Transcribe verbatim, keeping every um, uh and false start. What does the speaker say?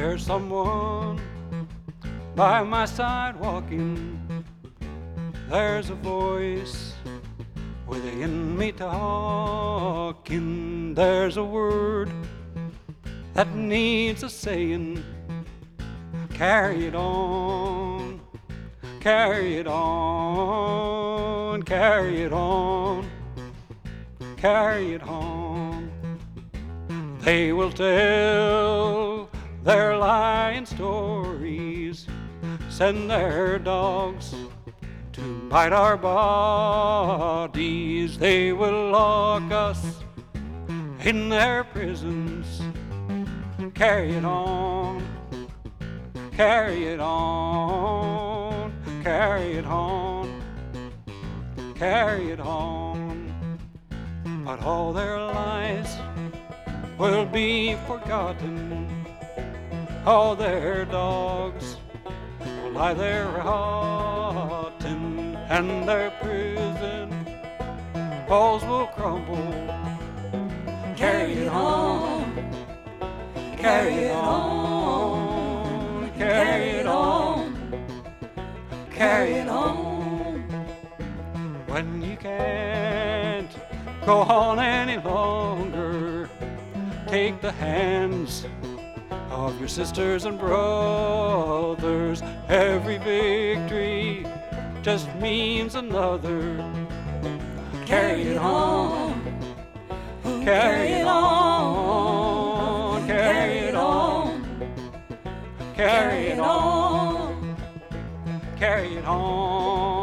There's someone by my side walking. There's a voice within me talking. There's a word that needs a saying. Carry it on, carry it on, carry it on, carry it on. They will tell their lying stories, send their dogs to bite our bodies. They will lock us in their prisons. Carry it on, carry it on, carry it on, carry it on. But all their lies will be forgotten. All their dogs will lie there rotten, and their prison walls will crumble. Carry it on, carry it on, carry it on, carry it on. When you can't go on any longer, take the hands of your sisters and brothers. Every victory just means another. Carry it on, carry it on, carry it on, carry it on, carry it on.